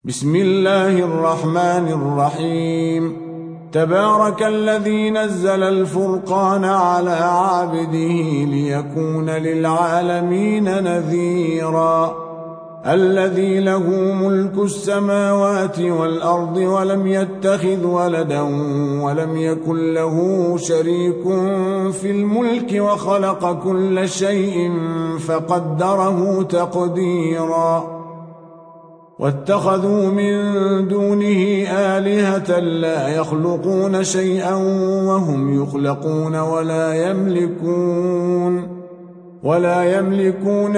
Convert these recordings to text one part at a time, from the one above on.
بسم الله الرحمن الرحيم. تبارك الذي نزل الفرقان على عبده ليكون للعالمين نذيرا. الذي له ملك السماوات والأرض ولم يتخذ ولدا ولم يكن له شريك في الملك وخلق كل شيء فقدره تقديرا. واتخذوا من دونه آلهة لا يخلقون شيئا وهم يخلقون ولا يملكون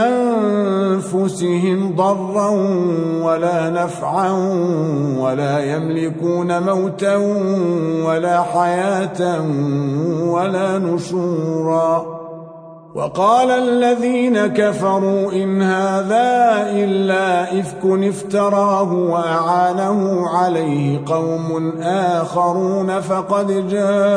لأنفسهم ضرا ولا نفعا ولا يملكون موتا ولا حياة ولا نشورا. وقال الذين كفروا إن هذا إلا إفك افتراه وأعانه عليه قوم آخرون فقد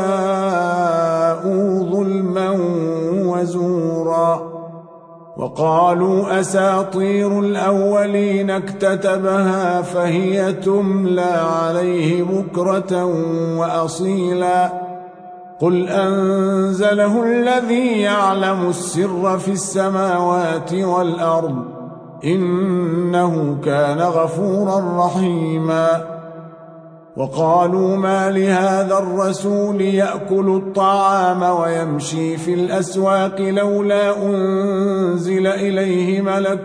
جاءوا ظلما وزورا. وقالوا أساطير الأولين اكتتبها فهي تملى عليه بكرة وأصيلا. قل أنزله الذي يعلم السر في السماوات والأرض إنه كان غفورا رحيما. وقالوا ما لهذا الرسول يأكل الطعام ويمشي في الأسواق لولا أنزل إليه ملك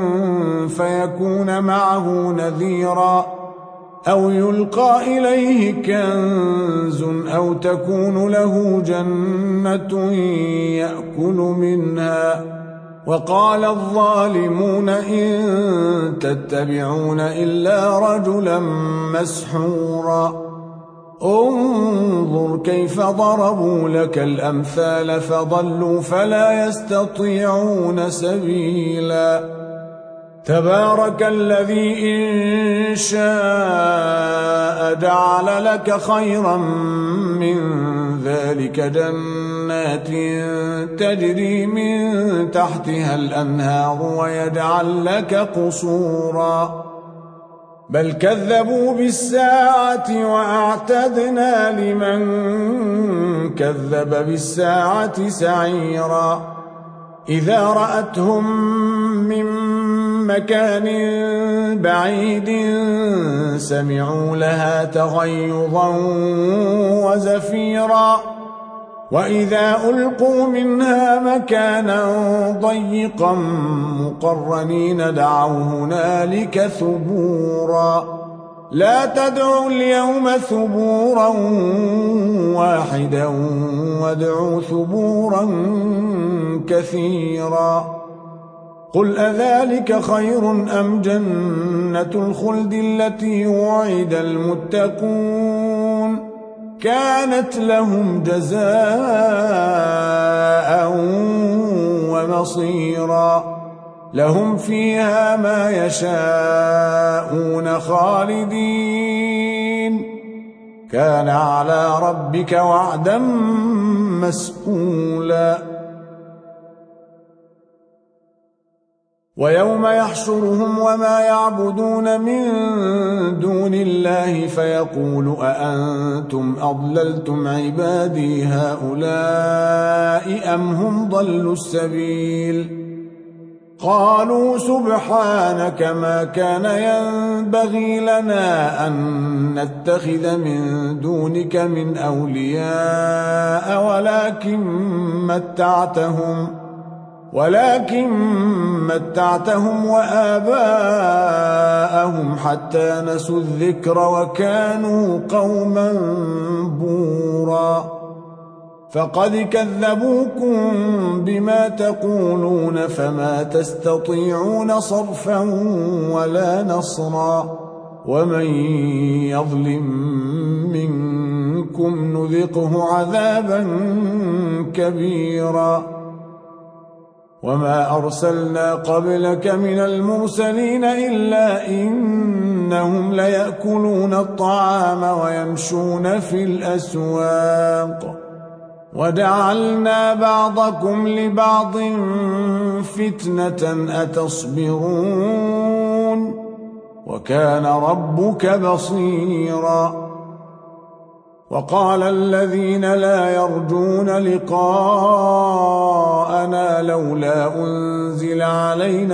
فيكون معه نذيرا أو يلقى إليه كنز أو تكون له جنة يأكل منها. وقال الظالمون إن تتبعون إلا رجلا مسحورا. انظر كيف ضربوا لك الأمثال فضلوا فلا يستطيعون سبيلا. تبارك الذي إن شاء جعل لك خيرا من ذلك جنات تجري من تحتها الأنهار ويجعل لك قصورا. بل كذبوا بالساعة وأعتدنا لمن كذب بالساعة سعيرا. إذا رأتهم من مكان بعيد سمعوا لها تغيظا وزفيرا. وإذا ألقوا منها مكانا ضيقا مقرنين دعوا هنالك ثبورا. لا تدعوا اليوم ثبورا واحدا وادعوا ثبورا كثيرا. قل أذلك خير أم جنة الخلد التي وعد المتقون كانت لهم جزاء ومصيرا. لهم فيها ما يشاءون خالدين كان على ربك وعدا مسئولا. ويوم يحشرهم وما يعبدون من دون الله فيقول أأنتم أضللتم عبادي هؤلاء أم هم ضلوا السبيل. قالوا سبحانك ما كان ينبغي لنا أن نتخذ من دونك من أولياء ولكن متعتهم وآباءهم حتى نسوا الذكر وكانوا قوما بورا. فقد كذبوكم بما تقولون فما تستطيعون صرفا ولا نصرا. ومن يظلم منكم نذقه عذابا كبيرا. وما أرسلنا قبلك من المرسلين إلا إنهم ليأكلون الطعام ويمشون في الأسواق وجعلنا بعضكم لبعض فتنة أتصبرون وكان ربك بصيرا. وقال الذين لا يرجون لقاءنا لولا أنزل علينا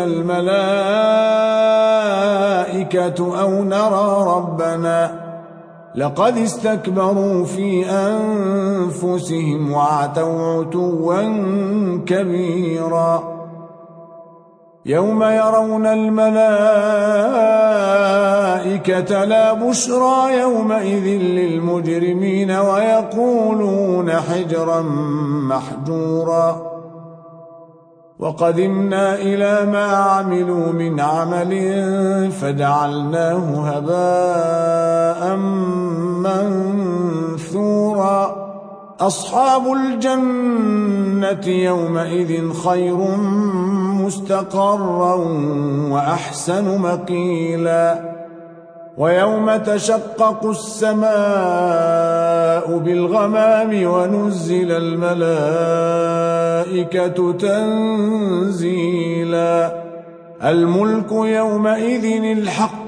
الملائكة أو نرى ربنا لقد استكبروا في أنفسهم وعتوا عتوا كبيرا. يوم يرون الملائكة لا بشرى يومئذ للمجرمين ويقولون حجرا محجورا. وقدمنا إلى ما عملوا من عمل فجعلناه هباء منثورا. أصحاب الجنة يومئذ خير مستقرا وأحسن مقيلا. ويوم تشقق السماء بالغمام ونزل الملائكة تنزيلا. الملك يومئذ الحق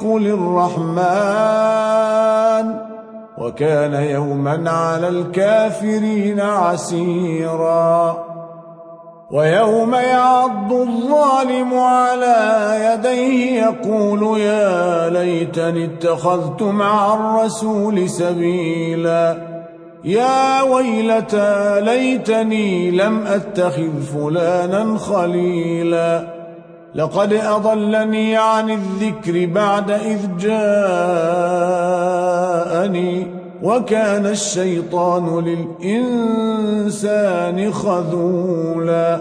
للرحمن وكان يوما على الكافرين عسيرا. ويوم يعض الظالم على يديه يقول يا ليتني اتخذت مع الرسول سبيلا. يا ويلتى ليتني لم أتخذ فلانا خليلا. لقد أضلني عن الذكر بعد إذ جاءني وكان الشيطان للإنسان خذولا.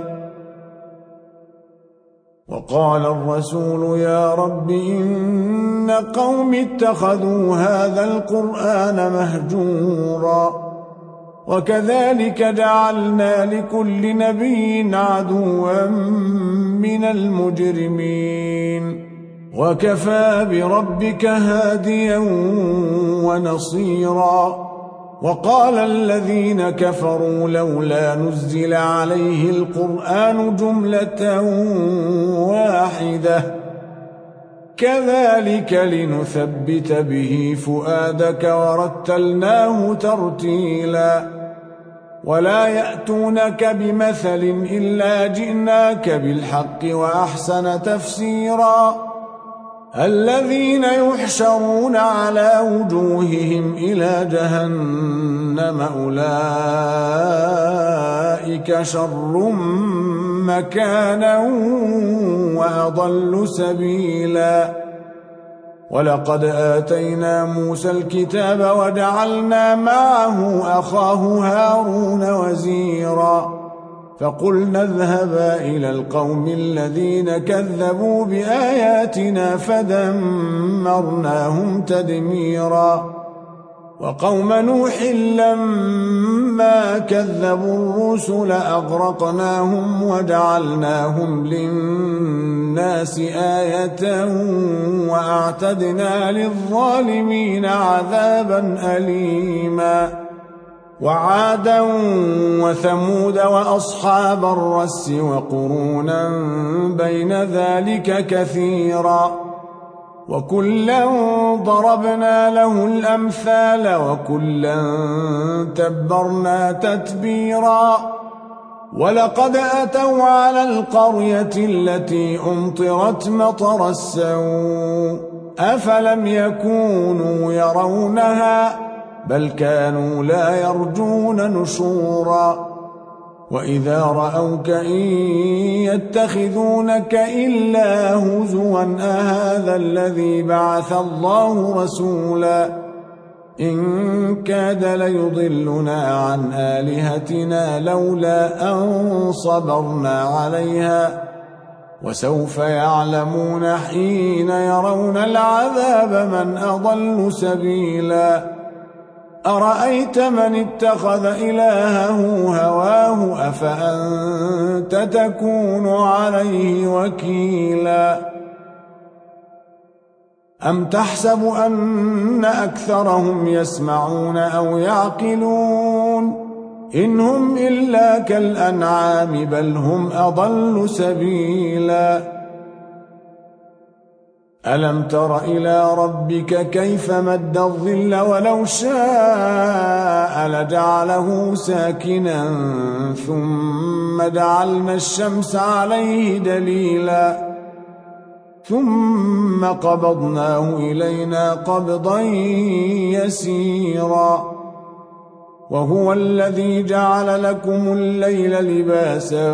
وقال الرسول يا رب إن قوم اتخذوا هذا القرآن مهجورا. وكذلك جعلنا لكل نبي عدوا من المجرمين وكفى بربك هاديا ونصيرا. وقال الذين كفروا لولا نزل عليه القرآن جملة واحدة كذلك لنثبت به فؤادك ورتلناه ترتيلا. ولا يأتونك بمثل إلا جئناك بالحق وأحسن تفسيرا. الذين يحشرون على وجوههم إلى جهنم أولئك شر مكانا وأضل سبيلا. ولقد آتينا موسى الكتاب وجعلنا معه أخاه هارون وزيرا. فقلنا اذهبا إلى القوم الذين كذبوا بآياتنا فدمرناهم تدميرا. وقوم نوح لما كذبوا الرسل أغرقناهم وجعلناهم للناس آية وأعتدنا للظالمين عذابا أليما. وعادا وثمود وأصحاب الرس وقرونا بين ذلك كثيرا. وكلا ضربنا له الأمثال وكلا تبرنا تتبيرا. ولقد أتوا على القرية التي أمطرت مطر السوء أفلم يكونوا يرونها بل كانوا لا يرجون نشورا. وإذا رأوك إن يتخذونك إلا هزوا أهذا الذي بعث الله رسولا إن كاد ليضلنا عن آلهتنا لولا أن صبرنا عليها وسوف يعلمون حين يرون العذاب من أضل سبيلا. أرأيت من اتخذ إلهه هواه أفأنت تكون عليه وكيلا. أم تحسب أن أكثرهم يسمعون أو يعقلون إن هم إلا كالأنعام بل هم أضل سبيلا. ألم تر إلى ربك كيف مد الظل ولو شاء لجعله ساكنا ثم جعلنا الشمس عليه دليلا ثم قبضناه إلينا قبضا يسيرا وهو الذي جعل لكم الليل لباسا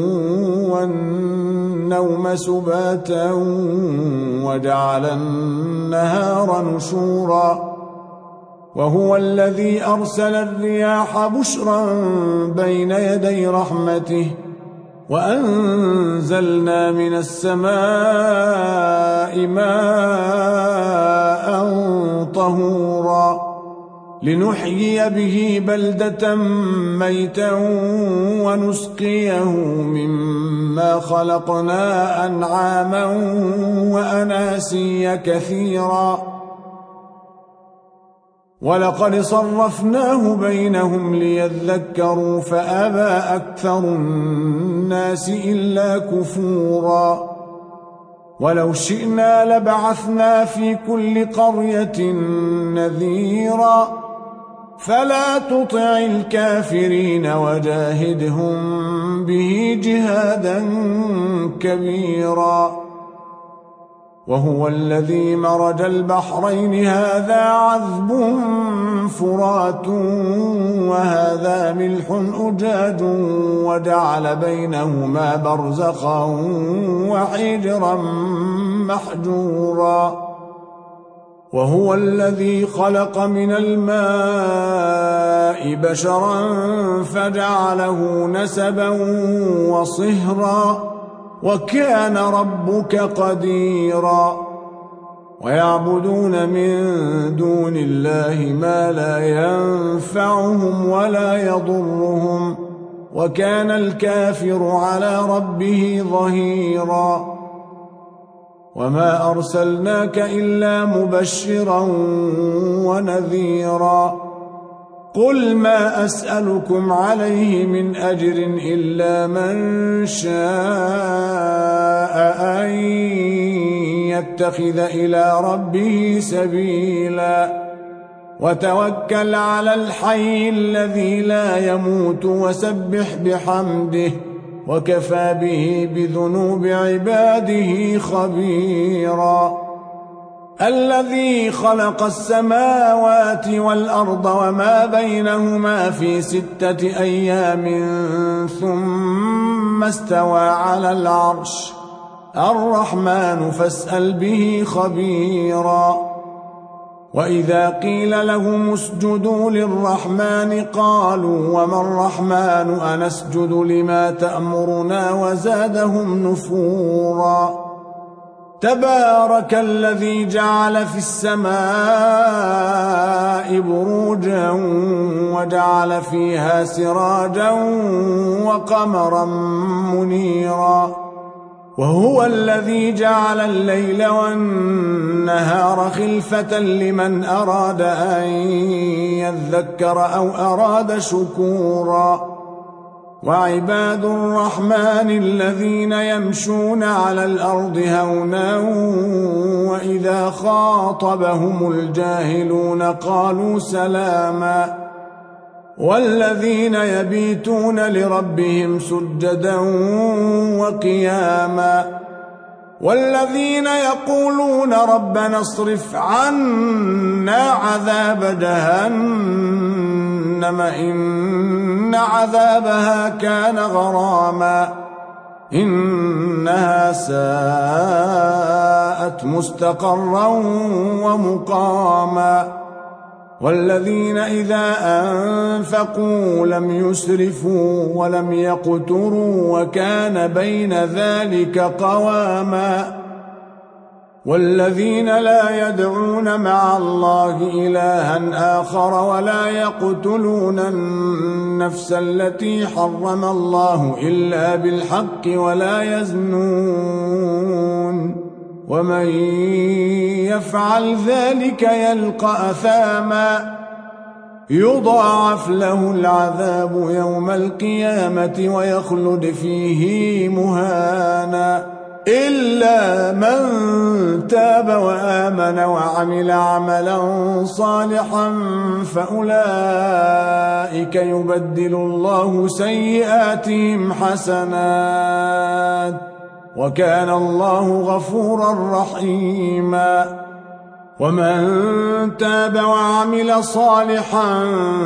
والنوم سباتا وجعل النهار نشورا وهو الذي أرسل الرياح بشرا بين يدي رحمته وأنزلنا من السماء ماء طهورا لنحيي به بلدة ميتا ونسقيه مما خلقنا أنعاما وأناسيا كثيرا ولقد صرفناه بينهم ليذكروا فأبى أكثر الناس إلا كفورا ولو شئنا لبعثنا في كل قرية نذيرا فلا تطع الكافرين وجاهدهم به جهادا كبيرا وهو الذي مرج البحرين هذا عذب فرات وهذا ملح أجاج وجعل بينهما برزخا وحجرا محجورا وهو الذي خلق من الماء بشرا فجعله نسبا وصهرا وكان ربك قديرا ويعبدون من دون الله ما لا ينفعهم ولا يضرهم وكان الكافر على ربه ظهيرا وما أرسلناك إلا مبشرا ونذيرا قل ما أسألكم عليه من أجر إلا من شاء أن يتخذ إلى ربه سبيلا وتوكل على الحي الذي لا يموت وسبح بحمده وكفى به بذنوب عباده خبيرا الذي خلق السماوات والأرض وما بينهما في 6 أيام ثم استوى على العرش الرحمن فاسأل به خبيرا وإذا قيل لهم اسجدوا للرحمن قالوا وما الرحمن أنسجد لما تأمرنا وزادهم نفورا تبارك الذي جعل في السماء بروجا وجعل فيها سراجا وقمرا منيرا وهو الذي جعل الليل والنهار خلفة لمن أراد أن يذكر أو أراد شكورا وعباد الرحمن الذين يمشون على الأرض هونا وإذا خاطبهم الجاهلون قالوا سلاما والذين يبيتون لربهم سجدا وقياما والذين يقولون ربنا اصرف عنا عذاب جهنم إن عذابها كان غراما إنها ساءت مستقرا ومقاما والذين إذا أنفقوا لم يسرفوا ولم يقتروا وكان بين ذلك قواما والذين لا يدعون مع الله إلها آخر ولا يقتلون النفس التي حرم الله إلا بالحق ولا يزنون ومن يفعل ذلك يلقى أثاما يضاعف له العذاب يوم القيامة ويخلد فيه مهانا إلا من تاب وآمن وعمل عملا صالحا فأولئك يبدل الله سيئاتهم حسنات وكان الله غفورا رحيما ومن تاب وعمل صالحا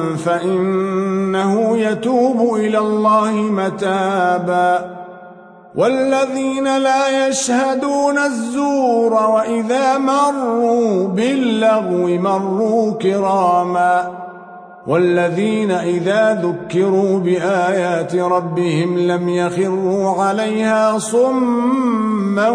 فإنه يتوب إلى الله متابا والذين لا يشهدون الزور وإذا مروا باللغو مروا كراما والذين إذا ذكروا بآيات ربهم لم يخروا عليها صما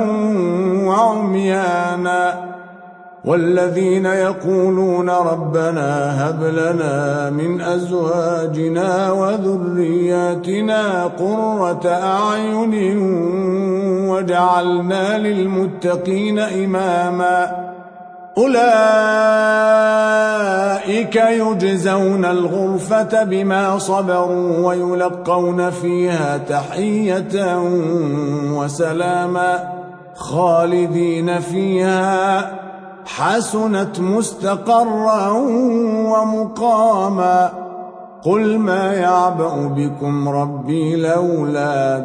وعميانا والذين يقولون ربنا هب لنا من أزواجنا وذرياتنا قرة أعين وجعلنا للمتقين إماما أولئك يجزون الغرفة بما صبروا ويلقون فيها تحية وسلاما خالدين فيها حسنت مستقرا ومقاما قل ما يعبأ بكم ربي لولا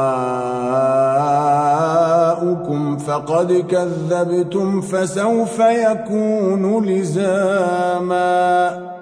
دعاؤكم فقد كذبتم فسوف يكون لزاما